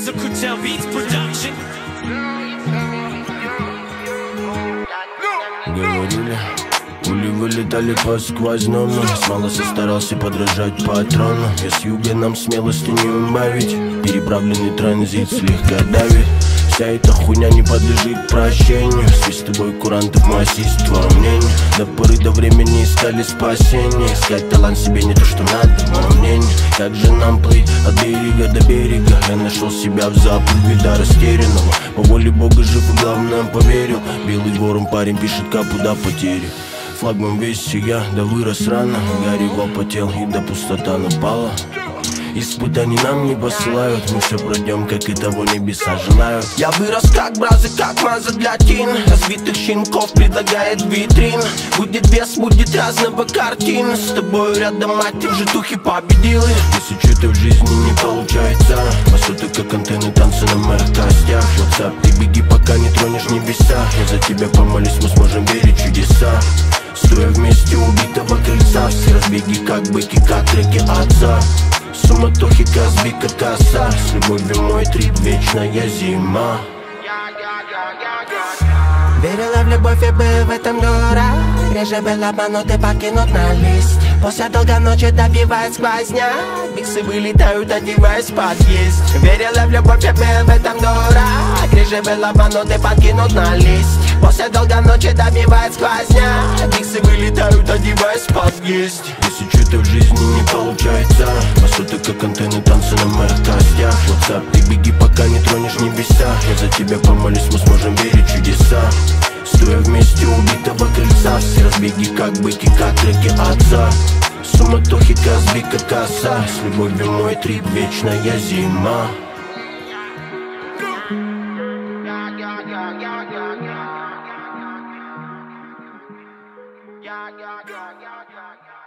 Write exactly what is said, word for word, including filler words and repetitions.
a Kutel Beats production. Говорили, пули вылетали по сквозному. Смело старался подражать патрону. Я с юга, нам смелости не убавить. Переправленный транзит слегка давит. Вся эта хуйня не подлежит прощению. Здесь с тобой курантов массист, твое мнение. До поры до времени искали спасение. Искать талант себе не то, что надо, мое мнение. Как же нам плыть от берега до берега? Я нашел себя в заплыве до растерянного. По воле Бога жив и главное поверил. Белый ворон парень пишет капу до потери. Флагман весь я, да вырос рано. Горевал, потел и до пустота напала. Испытаний нам не посылают. Мы все пройдем, как и того небеса желают. Я вырос как бразы, как маза для тин. Разбитых щенков предлагает витрин. Будет вес, будет разного картин. С тобой рядом, мать, ты в житухе победил. Если что-то в жизни не получается, по сути как антенны, танцы на моих костях. WhatsApp, ты беги, пока не тронешь небеса. Я за тебя помолюсь, мы сможем верить в чудеса. Стоя вместе убитого крыльца. Все разбеги, как быки, как реки отца. Суматохи, казби, как коса. С любовью мой трип, вечная зима. Верила в любовь и был в этом дурак. Реже был обманут и покинут на лист. После долгой ночи добивает сквозняк. Биксы вылетают, одеваясь в подъезд. Верила в любовь и был в этом дурак. Реже был обманут и покинут на лист. После долгой ночи добивает сквозняк. Биксы вылетают, одеваясь в подъезд. Если что-то в жизни не получается, по сути как антенны, танцы на моих костях. WhatsApp, ты беги, пока не тронешь небеса. Я за тебя помолюсь, мы сможем верить в чудеса. Стоя вместе убитого крыльца. Все разбеги, как быки, как реки отца. Суматохи, казби, как коса. С любовью мой трип, вечная зима. Yeah, yeah, yeah, yeah, yeah, yeah.